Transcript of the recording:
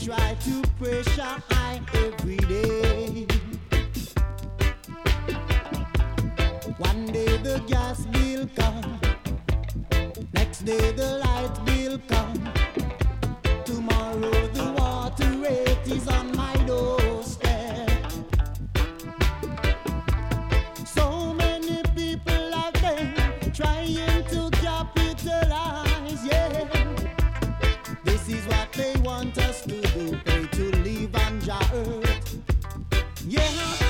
try to pressure I every day. One day the gas will come, next day the light will come. Tomorrow the water rate is on my doorstep. So many people out there trying to capitalize, yeah. This is what they want us to do, pay to live on Jah earth, yeah.